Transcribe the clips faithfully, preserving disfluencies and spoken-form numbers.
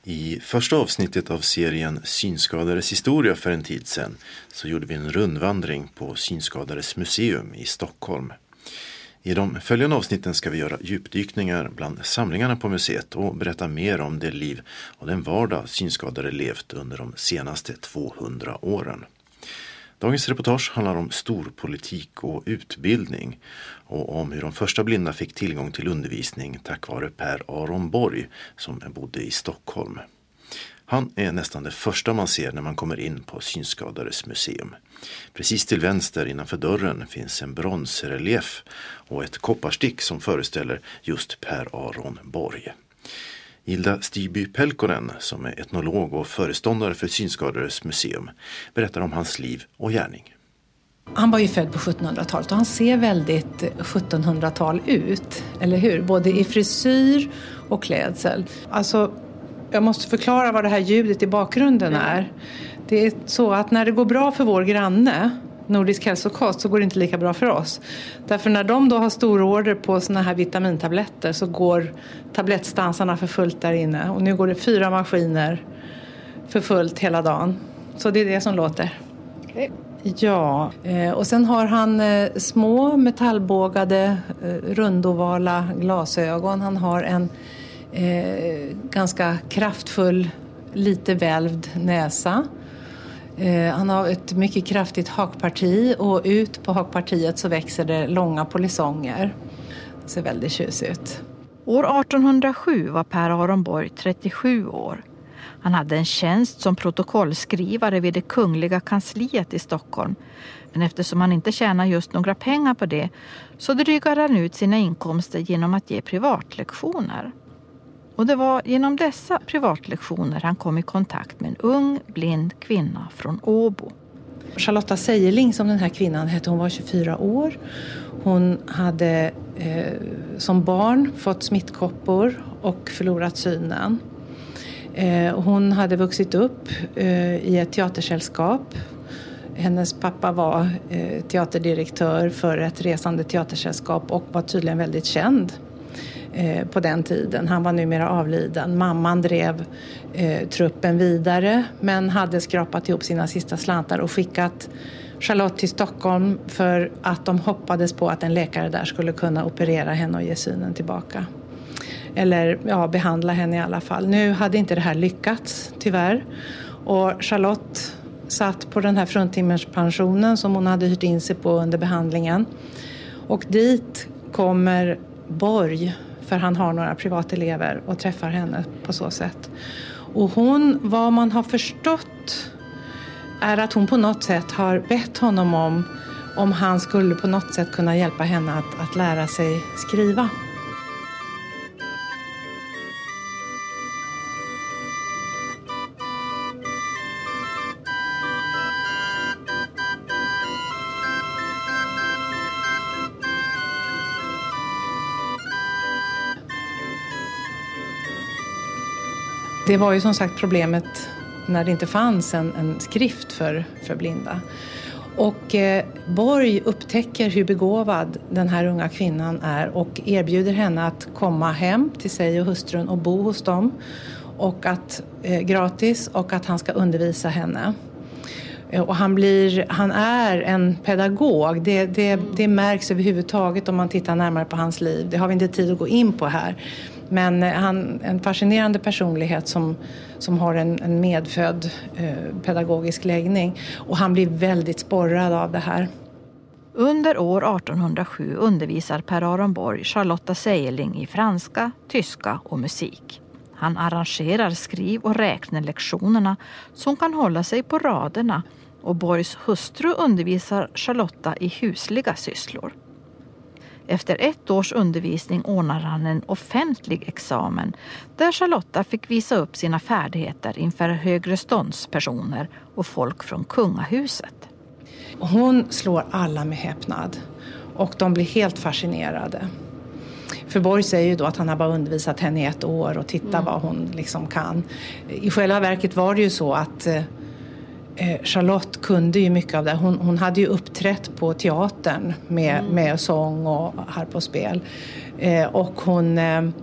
I första avsnittet av serien Synskadades historia för en tid sedan så gjorde vi en rundvandring på Synskadades museum i Stockholm. I de följande avsnitten ska vi göra djupdykningar bland samlingarna på museet och berätta mer om det liv och den vardag synskadade levt under de senaste tvåhundra åren. Dagens reportage handlar om storpolitik och utbildning och om hur de första blinda fick tillgång till undervisning tack vare Per Aron Borg som bodde i Stockholm. Han är nästan det första man ser när man kommer in på Synskadades museum. Precis till vänster innanför dörren finns en bronsrelief och ett kopparstick som föreställer just Per Aron Borg. Hilda Styrby-Pelkonen, som är etnolog och föreståndare för Synskadades museum, berättar om hans liv och gärning. Han var ju född på sjuttonhundratalet och han ser väldigt sjuttonhundratal ut, eller hur? Både i frisyr och klädsel. Alltså, jag måste förklara vad det här ljudet i bakgrunden är. Det är så att när det går bra för vår granne, Nordisk hälsokost, så går det inte lika bra för oss. Därför när de då har stora order på såna här vitamintabletter så går tablettstansarna för fullt där inne. Och nu går det fyra maskiner för fullt hela dagen. Så det är det som låter. Okay. Ja, och sen har han små metallbågade rundovala glasögon. Han har en eh, ganska kraftfull, lite välvd näsa. Han har ett mycket kraftigt hakparti och ut på hakpartiet så växer det långa polisonger. Det ser väldigt tjusigt ut. År artonhundrasju var Per Aron Borg trettiosju år. Han hade en tjänst som protokollskrivare vid det kungliga kansliet i Stockholm. Men eftersom han inte tjänar just några pengar på det så drygar han ut sina inkomster genom att ge privatlektioner. Och det var genom dessa privatlektioner han kom i kontakt med en ung, blind kvinna från Åbo. Charlotta Sejerling, som den här kvinnan hette, hon var tjugofyra år. Hon hade eh, som barn fått smittkoppor och förlorat synen. Eh, hon hade vuxit upp eh, i ett teatersällskap. Hennes pappa var eh, teaterdirektör för ett resande teatersällskap och var tydligen väldigt känd på den tiden. Han var numera avliden. Mamman drev eh, truppen vidare men hade skrapat ihop sina sista slantar och skickat Charlotte till Stockholm för att de hoppades på att en läkare där skulle kunna operera henne och ge synen tillbaka. Eller ja, behandla henne i alla fall. Nu hade inte det här lyckats tyvärr. Och Charlotte satt på den här fruntimmerspensionen som hon hade hyrt in sig på under behandlingen. Och dit kommer Borg, för han har några privatelever och träffar henne på så sätt. Och hon, vad man har förstått är att hon på något sätt har bett honom om om han skulle på något sätt kunna hjälpa henne att, att lära sig skriva. Det var ju som sagt problemet när det inte fanns en, en skrift för, för blinda. Och eh, Borg upptäcker hur begåvad den här unga kvinnan är och erbjuder henne att komma hem till sig och hustrun och bo hos dem. Och att, eh, gratis och att han ska undervisa henne. Och han, blir, han är en pedagog. Det, det, det märks överhuvudtaget om man tittar närmare på hans liv. Det har vi inte tid att gå in på här. Men han en fascinerande personlighet som, som har en, en medfödd eh, pedagogisk läggning. Och han blir väldigt sporrad av det här. Under år artonhundrasju undervisar Per Aron Borg Charlotta Sejerling i franska, tyska och musik. Han arrangerar skriv- och räknelektionerna som kan hålla sig på raderna. Och Borgs hustru undervisar Charlotta i husliga sysslor. Efter ett års undervisning ordnar han en offentlig examen där Charlotta fick visa upp sina färdigheter inför högre ståndspersoner och folk från kungahuset. Hon slår alla med häpnad och de blir helt fascinerade. För Borg säger ju då att han har bara undervisat henne i ett år och titta mm. vad hon liksom kan. I själva verket var det ju så att eh, Charlotte kunde ju mycket av det. Hon, hon hade ju uppträtt på teatern med, mm. med sång och harp och spel. Eh, och hon, eh,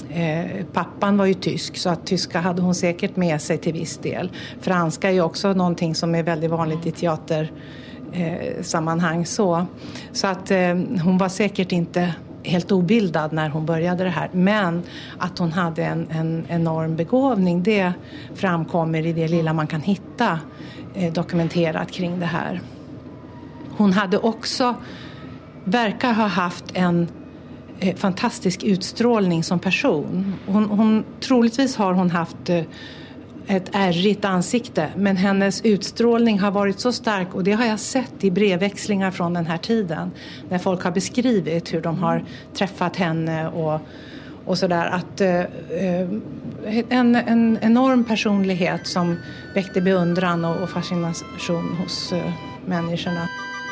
Eh, pappan var ju tysk, så att tyska hade hon säkert med sig till viss del. Franska är ju också någonting som är väldigt vanligt i teatersammanhang. Eh, så så att eh, hon var säkert inte helt obildad när hon började det här. Men att hon hade en, en enorm begåvning, det framkommer i det lilla man kan hitta eh, dokumenterat kring det här. Hon hade också, verkar ha haft en eh, fantastisk utstrålning som person. Hon, hon, troligtvis har hon haft eh, ett ärrigt ansikte, men hennes utstrålning har varit så stark, och det har jag sett i brevväxlingar från den här tiden när folk har beskrivit hur de har träffat henne och, och sådär, att eh, en, en enorm personlighet som väckte beundran och, och fascination hos eh, människorna.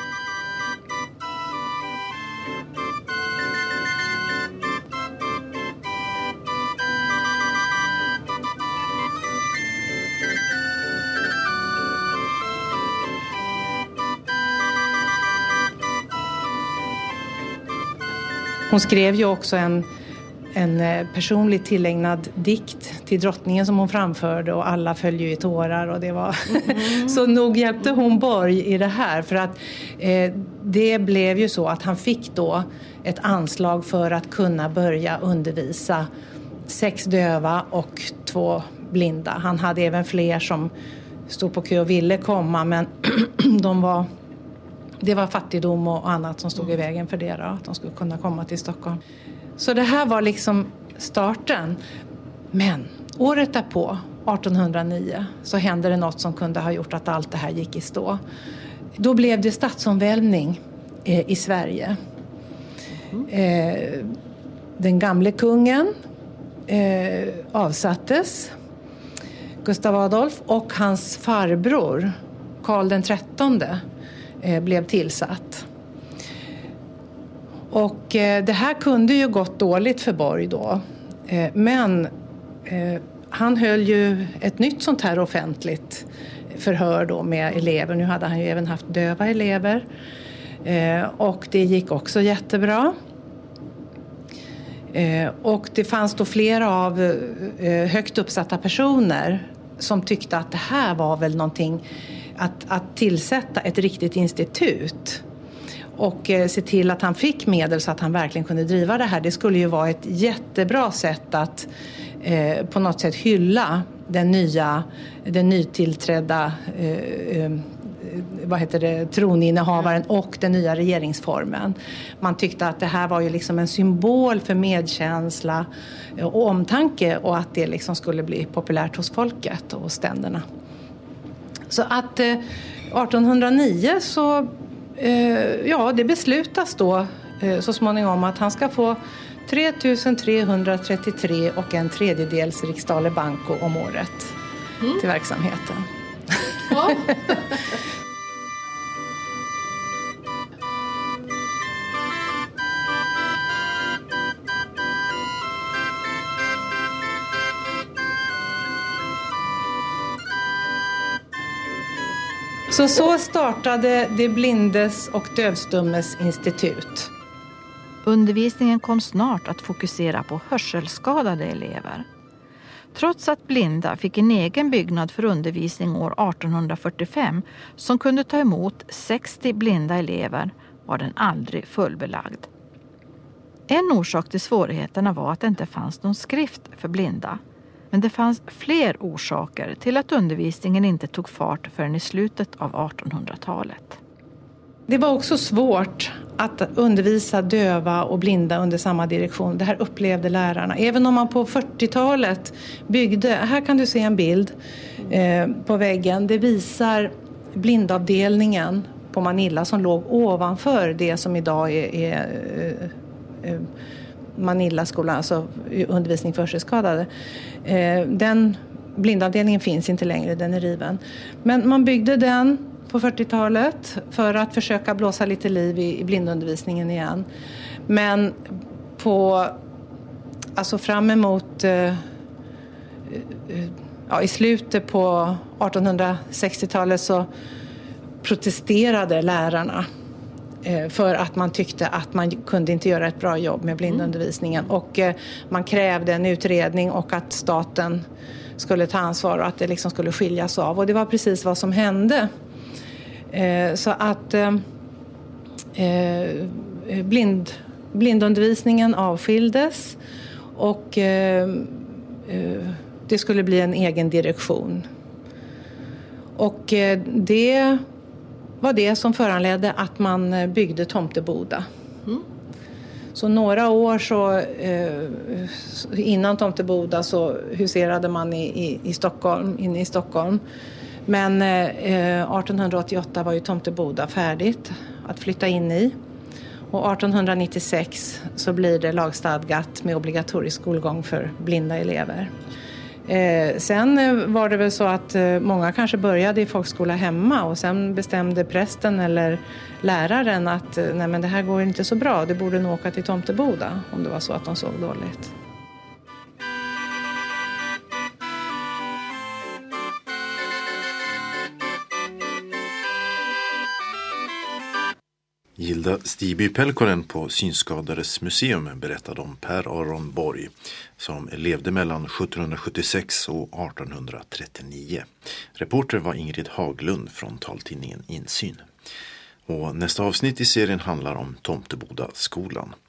Hon skrev ju också en, en personligt tillägnad dikt till drottningen som hon framförde, och alla föll ju i tårar, och det var mm. så nog hjälpte hon Borg i det här, för att eh, det blev ju så att han fick då ett anslag för att kunna börja undervisa sex döva och två blinda. Han hade även fler som stod på kö och ville komma, men de var... Det var fattigdom och annat som stod i vägen för det då, att de skulle kunna komma till Stockholm. Så det här var liksom starten. Men året därpå, artonhundranio, så hände det något som kunde ha gjort att allt det här gick i stå. Då blev det statsomvälvning eh, i Sverige. Eh, den gamle kungen eh, avsattes, Gustav Adolf, och hans farbror Karl den trettonde blev tillsatt. Och eh, det här kunde ju gått dåligt för Borg då. Eh, men eh, han höll ju ett nytt sånt här offentligt förhör då med elever. Nu hade han ju även haft döva elever. Eh, och det gick också jättebra. Eh, och det fanns då flera av eh, högt uppsatta personer som tyckte att det här var väl någonting, att, att tillsätta ett riktigt institut och eh, se till att han fick medel så att han verkligen kunde driva det här. Det skulle ju vara ett jättebra sätt att eh, på något sätt hylla den nya, den nytillträdda eh, eh, vad heter det, troninnehavaren och den nya regeringsformen. Man tyckte att det här var ju liksom en symbol för medkänsla och omtanke, och att det liksom skulle bli populärt hos folket och ständerna. Så att eh, artonhundranio så eh, ja, det beslutas då eh, så småningom att han ska få tre tusen trehundratrettiotre och en tredjedels riksdaler banco om året mm. till verksamheten. Ja. Så så startade det blindes och dövstummes institut. Undervisningen kom snart att fokusera på hörselskadade elever. Trots att blinda fick en egen byggnad för undervisning år artonhundrafyrtiofem som kunde ta emot sextio blinda elever, var den aldrig fullbelagd. En orsak till svårigheterna var att det inte fanns någon skrift för blinda. Men det fanns fler orsaker till att undervisningen inte tog fart förrän i slutet av artonhundratalet. Det var också svårt att undervisa döva och blinda under samma direktion. Det här upplevde lärarna. Även om man på fyrtiotalet byggde, här kan du se en bild eh, på väggen. Det visar blindavdelningen på Manila som låg ovanför det som idag är, är eh, eh, Manila-skolan, alltså undervisning för hörselskadade. Eh, den blindavdelningen finns inte längre, den är riven. Men man byggde den på fyrtiotalet för att försöka blåsa lite liv i, i blindundervisningen igen. Men på, alltså fram emot, eh, ja, i slutet på artonhundrasextiotalet så protesterade lärarna För att man tyckte att man kunde inte göra ett bra jobb med blindundervisningen. Och man krävde en utredning och att staten skulle ta ansvar och att det liksom skulle skiljas av. Och det var precis vad som hände. Så att blind, blindundervisningen avskildes och det skulle bli en egen direktion. Och det var det som föranledde att man byggde Tomteboda. Mm. Så några år så, eh, innan Tomteboda så huserade man i, i, i Stockholm, inne i Stockholm. Men eh, arton åttioåtta var ju Tomteboda färdigt att flytta in i. Och arton nittiosex så blir det lagstadgat med obligatorisk skolgång för blinda elever. Eh, sen var det väl så att eh, många kanske började i folkskola hemma och sen bestämde prästen eller läraren att eh, nej men det här går inte så bra, det borde nog åka till Tomteboda om det var så att de såg dåligt. Gilda Stiby-Pelkonen på Synskadades museum berättade om Per Aron Borg som levde mellan sjuttonhundrasjuttiosex och artonhundratrettionio. Reporter var Ingrid Haglund från taltidningen Insyn. Och nästa avsnitt i serien handlar om Tomteboda skolan.